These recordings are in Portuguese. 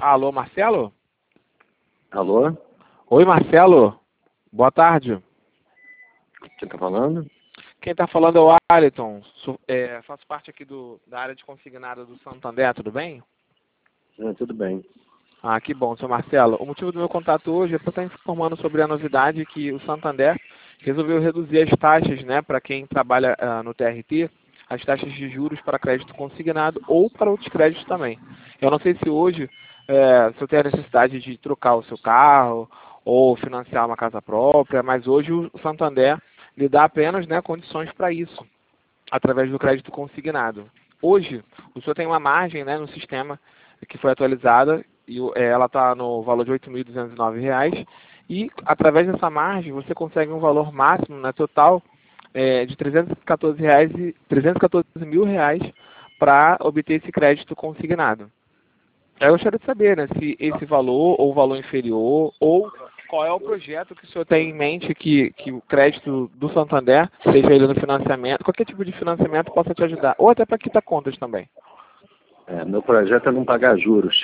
Alô, Marcelo? Alô? Oi, Marcelo. Boa tarde. Quem tá falando? Quem está falando é o Alisson. Faço parte aqui da área de consignado do Santander, tudo bem? Tudo bem. Ah, que bom, seu Marcelo. O motivo do meu contato hoje é para estar informando sobre a novidade que o Santander resolveu reduzir as taxas, né, para quem trabalha no TRT, as taxas de juros para crédito consignado ou para outros créditos também. Eu não sei se hoje, se eu tenho a necessidade de trocar o seu carro ou financiar uma casa própria, mas hoje o Santander lhe dá apenas, né, condições para isso, através do crédito consignado. Hoje, o senhor tem uma margem, né, no sistema que foi atualizada e ela está no valor de R$ 8.209 e através dessa margem você consegue um valor máximo, né, total de R$ 314 mil para obter esse crédito consignado. Eu gostaria de saber, né, se esse valor ou valor inferior ou qual é o projeto que o senhor tem em mente que o crédito do Santander, seja ele no financiamento, qualquer tipo de financiamento possa te ajudar, ou até para quitar contas também. Meu projeto é não pagar juros.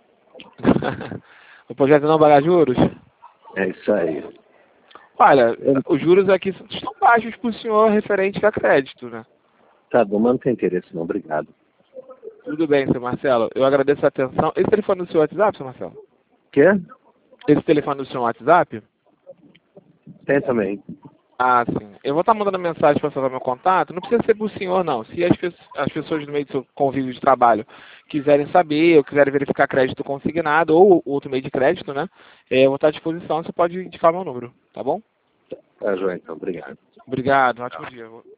O projeto não pagar juros? É isso aí. Olha, os juros aqui estão baixos para o senhor referente a crédito, né? Tá bom, mas não tem interesse não, obrigado. Tudo bem, seu Marcelo. Eu agradeço a atenção. Esse telefone do seu WhatsApp, seu Marcelo? Quer? Esse telefone do seu WhatsApp? Tem também. Ah, sim. Eu vou estar mandando mensagem para salvar meu contato. Não precisa ser para o senhor, não. Se as pessoas do meio do seu convívio de trabalho quiserem saber ou quiserem verificar crédito consignado ou outro meio de crédito, né? Eu vou estar à disposição. Você pode indicar meu número, tá bom? Tá, joia, então, obrigado. Obrigado. Um ótimo dia.